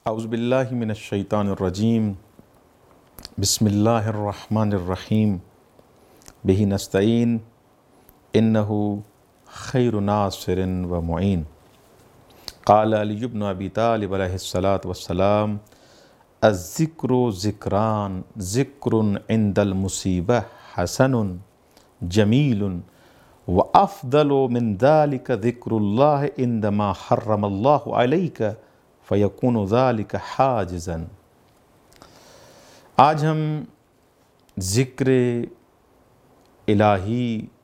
اعوذ باللہ من الشیطان الرجیم بسم اللہ الرحمن الرحیم بہ نستعین انہ خیر ناصر و معین قال علی بن ابی طالب علیہ الصلاۃ والسلام الذکر ذکران ذکر عند المصیبہ حسن جمیل وافضل من ذلك ذکر اللہ عندما حرم اللہ علیک فیکون ذلک حاجزا۔ آج ہم ذکر الہی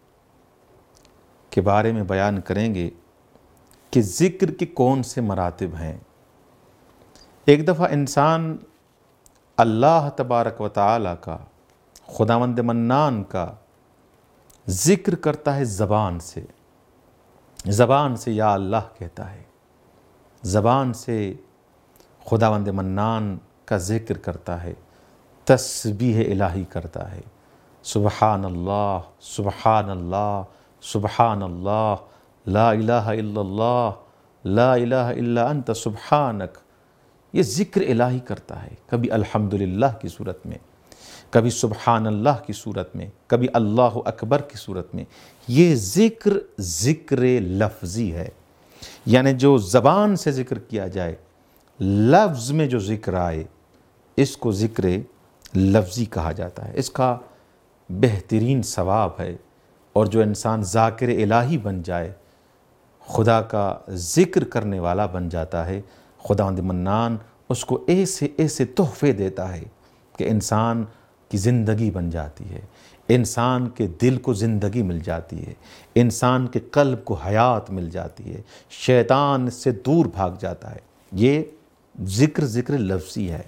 کے بارے میں بیان کریں گے کہ ذکر کے کون سے مراتب ہیں۔ ایک دفعہ انسان اللہ تبارک و تعالی کا، خداوند منان کا ذکر کرتا ہے زبان سے یا اللہ کہتا ہے، زبان سے خداوند منان کا ذکر کرتا ہے، تسبیح الہی کرتا ہے، سبحان اللہ سبحان اللہ سبحان اللہ، لا الہ الا اللہ لا الہ الا انت سبحانک، یہ ذکر الہی کرتا ہے، کبھی الحمدللہ کی صورت میں، کبھی سبحان اللہ کی صورت میں، کبھی اللہ اکبر کی صورت میں۔ یہ ذکر لفظی ہے، یعنی جو زبان سے ذکر کیا جائے، لفظ میں جو ذکر آئے، اس کو ذکر لفظی کہا جاتا ہے۔ اس کا بہترین ثواب ہے، اور جو انسان ذاکر الہی بن جائے، خدا کا ذکر کرنے والا بن جاتا ہے، خداوند منان اس کو ایسے تحفے دیتا ہے کہ انسان کی زندگی بن جاتی ہے، انسان کے دل کو زندگی مل جاتی ہے، انسان کے قلب کو حیات مل جاتی ہے، شیطان سے دور بھاگ جاتا ہے۔ یہ ذکر لفظی ہے۔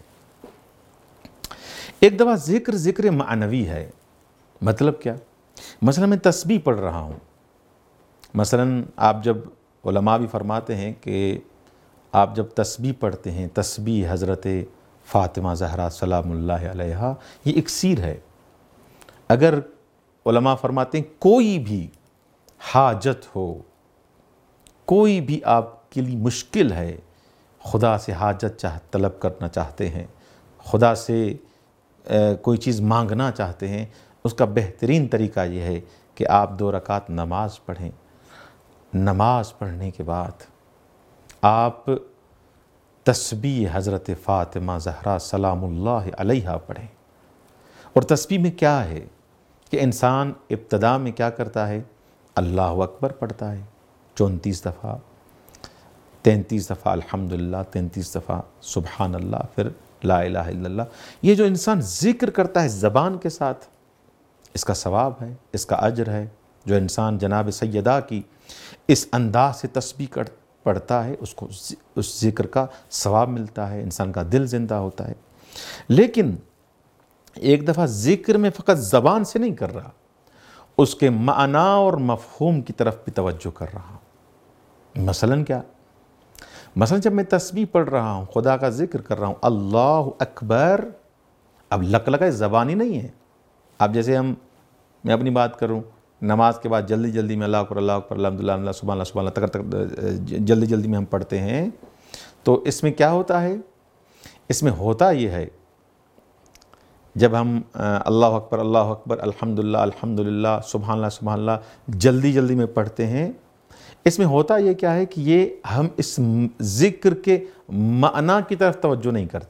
ایک دفعہ ذکر معنوی ہے۔ مطلب کیا؟ مثلا میں تسبیح پڑھ رہا ہوں، مثلا آپ جب، علماء بھی فرماتے ہیں کہ آپ جب تسبیح پڑھتے ہیں، تسبیح حضرت فاطمہ زہرا سلام اللہ علیہا، یہ اکسیر ہے۔ اگر علماء فرماتے ہیں کوئی بھی حاجت ہو، کوئی بھی آپ کے لیے مشکل ہے، خدا سے حاجت طلب کرنا چاہتے ہیں، خدا سے کوئی چیز مانگنا چاہتے ہیں، اس کا بہترین طریقہ یہ ہے کہ آپ 2 رکعت نماز پڑھیں۔ نماز پڑھنے کے بعد آپ تسبیح حضرت فاطمہ زہرا سلام اللہ علیہا پڑھیں۔ اور تسبیح میں کیا ہے کہ انسان ابتدا میں کیا کرتا ہے؟ اللہ اکبر پڑھتا ہے 34 دفعہ، 33 دفعہ الحمدللہ، 33 دفعہ سبحان اللہ، پھر لا الہ الا اللہ۔ یہ جو انسان ذکر کرتا ہے زبان کے ساتھ، اس کا ثواب ہے، اس کا اجر ہے۔ جو انسان جناب سیدہ کی اس انداز سے تسبیح پڑھتا ہے، اس کو اس ذکر کا ثواب ملتا ہے، انسان کا دل زندہ ہوتا ہے۔ لیکن ایک دفعہ ذکر میں فقط زبان سے نہیں کر رہا، اس کے معنی اور مفہوم کی طرف بھی توجہ کر رہا ہوں۔ مثلا کیا؟ مثلا جب میں تسبیح پڑھ رہا ہوں، خدا کا ذکر کر رہا ہوں، اللہ اکبر، اب لک زبانی نہیں ہے۔ اب جیسے میں اپنی بات کروں، نماز کے بعد جلدی میں اللہ اکبر الحمدللہ سبحان اللہ تک جلدی میں ہم پڑھتے ہیں، تو اس میں کیا ہوتا ہے؟ اس میں ہوتا یہ ہے، جب ہم اللہ اکبر الحمدللہ سبحان اللہ جلدی میں پڑھتے ہیں، اس میں ہوتا یہ کیا ہے کہ ہم اس ذکر کے معنی کی طرف توجہ نہیں کرتے۔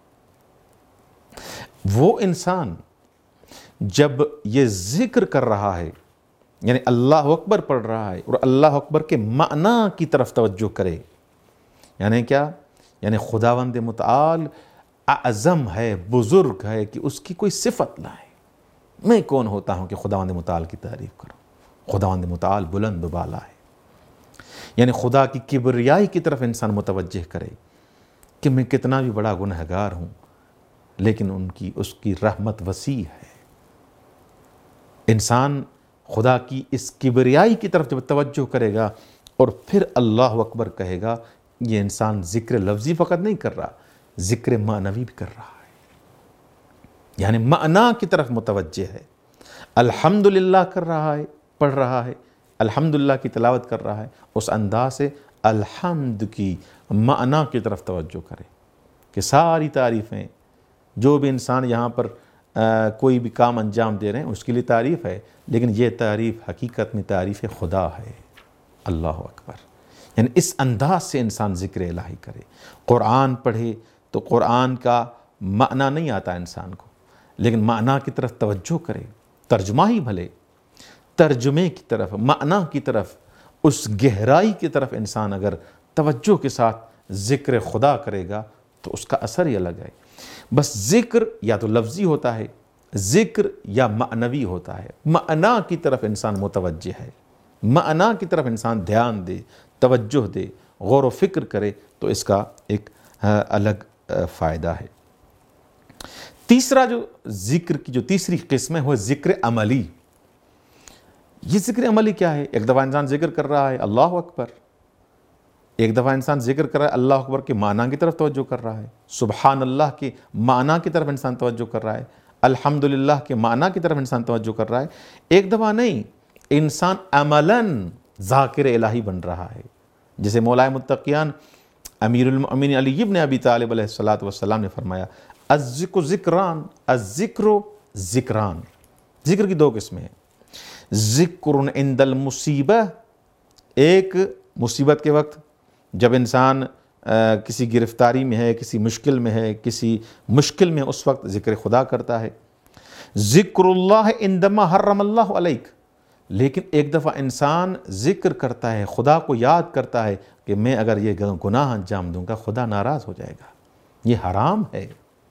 وہ انسان جب یہ ذکر کر رہا ہے، یعنی اللہ اکبر پڑھ رہا ہے، اور اللہ اکبر کے معنی کی طرف توجہ کرے، یعنی کیا؟ یعنی خداوند متعال اعظم ہے، بزرگ ہے، کہ اس کی کوئی صفت نہ ہے۔ میں کون ہوتا ہوں کہ خداوند متعال کی تعریف کروں؟ خداوند متعال بلند و بالا ہے۔ یعنی خدا کی کبریائی کی طرف انسان متوجہ کرے کہ میں کتنا بھی بڑا گنہگار ہوں، لیکن اس کی رحمت وسیع ہے۔ انسان خدا کی اس کبریائی کی طرف جب توجہ کرے گا اور پھر اللہ اکبر کہے گا، یہ انسان ذکر لفظی فقط نہیں کر رہا، ذکر معنوی بھی کر رہا ہے، یعنی معنی کی طرف متوجہ ہے۔ الحمدللہ کر رہا ہے، پڑھ رہا ہے، الحمدللہ کی تلاوت کر رہا ہے، اس انداز سے الحمد کی معنی کی طرف توجہ کرے، کہ ساری تعریفیں جو بھی انسان یہاں پر کوئی بھی کام انجام دے رہے ہیں اس کے لیے تعریف ہے، لیکن یہ تعریف حقیقت میں تعریف خدا ہے۔ اللہ اکبر۔ یعنی اس انداز سے انسان ذکر الہی کرے، قرآن پڑھے تو قرآن کا معنی نہیں آتا انسان کو، لیکن معنی کی طرف توجہ کرے، ترجمہ ہی بھلے، ترجمے کی طرف، معنی کی طرف، اس گہرائی کی طرف انسان اگر توجہ کے ساتھ ذکر خدا کرے گا تو اس کا اثر ہی الگ ہے۔ بس ذکر یا تو لفظی ہوتا ہے، ذکر یا معنوی ہوتا ہے۔ معنی کی طرف انسان متوجہ ہے، معنی کی طرف انسان دھیان دے، توجہ دے، غور و فکر کرے تو اس کا ایک الگ فائدہ ہے۔ تیسرا جو ذکر کی جو تیسری قسم ہے وہ ذکر عملی۔ یہ ذکر عملی کیا ہے؟ ایک دفعہ انسان ذکر کر رہا ہے اللہ اکبر، ایک دفعہ انسان ذکر کر رہا ہے اللہ اکبر کے معنی کی طرف توجہ کر رہا ہے، سبحان اللہ کے معنی کی طرف انسان توجہ کر رہا ہے، الحمدللہ کے معنی کی طرف انسان توجہ کر رہا ہے۔ ایک دفعہ نہیں، انسان عملاً ذاکر الہی بن رہا ہے۔ جیسے مولائے متقیان امیر المؤمنین علی ابن ابی طالب علیہ السلام نے فرمایا الذکر ذکران، الذکر ذکران۔ ذکر کی دو قسمیں ہیں، ذکر عند المصیبہ، ایک مصیبت کے وقت جب انسان کسی گرفتاری میں ہے، کسی مشکل میں ہے، کسی مشکل میں اس وقت ذکر خدا کرتا ہے۔ ذکر اللہ عندما حرم اللہ علیک، لیکن ایک دفعہ انسان ذکر کرتا ہے، خدا کو یاد کرتا ہے کہ میں اگر یہ گناہ انجام دوں گا خدا ناراض ہو جائے گا، یہ حرام ہے۔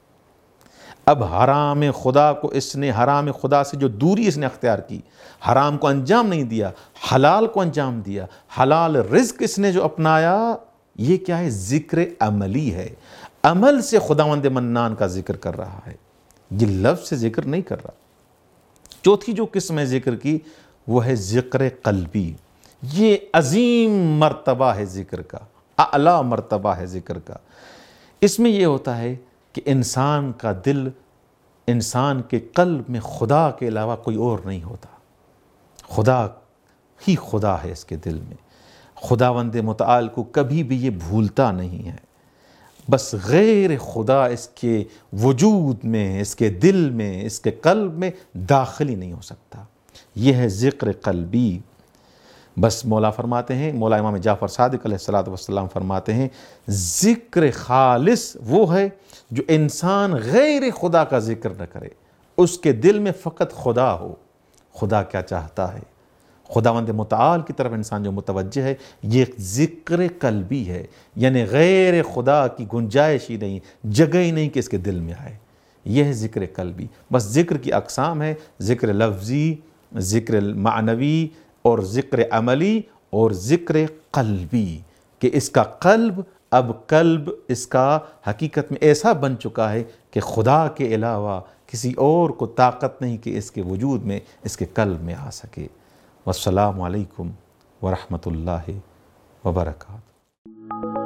اب حرام خدا کو اس نے، حرام خدا سے جو دوری اس نے اختیار کی، حرام کو انجام نہیں دیا، حلال کو انجام دیا، حلال رزق اس نے جو اپنایا، یہ کیا ہے؟ ذکر عملی ہے۔ عمل سے خداوند منان کا ذکر کر رہا ہے، یہ لفظ سے ذکر نہیں کر رہا۔ چوتھی جو قسم ہے ذکر کی وہ ہے ذکر قلبی۔ یہ عظیم مرتبہ ہے ذکر کا، اعلیٰ مرتبہ ہے ذکر کا۔ اس میں یہ ہوتا ہے کہ انسان کا دل، انسان کے قلب میں خدا کے علاوہ کوئی اور نہیں ہوتا، خدا ہی خدا ہے اس کے دل میں، خداوند متعال کو کبھی بھی یہ بھولتا نہیں ہے۔ بس غیر خدا اس کے وجود میں، اس کے دل میں، اس کے قلب میں داخل ہی نہیں ہو سکتا۔ یہ ہے ذکر قلبی۔ بس مولا فرماتے ہیں، مولا امام جعفر صادق علیہ السلام فرماتے ہیں ذکر خالص وہ ہے جو انسان غیر خدا کا ذکر نہ کرے، اس کے دل میں فقط خدا ہو، خدا کیا چاہتا ہے، خداوند متعال کی طرف انسان جو متوجہ ہے، یہ ذکر قلبی ہے۔ یعنی غیر خدا کی گنجائش ہی نہیں، جگہ ہی نہیں کہ اس کے دل میں آئے، یہ ہے ذکر قلبی۔ بس ذکر کی اقسام ہے، ذکر لفظی، ذکر معنوی، اور ذکر عملی، اور ذکر قلبی، کہ اس کا قلب، اب قلب اس کا حقیقت میں ایسا بن چکا ہے کہ خدا کے علاوہ کسی اور کو طاقت نہیں کہ اس کے وجود میں، اس کے قلب میں آ سکے۔ والسلام علیکم ورحمۃ اللہ وبرکاتہ۔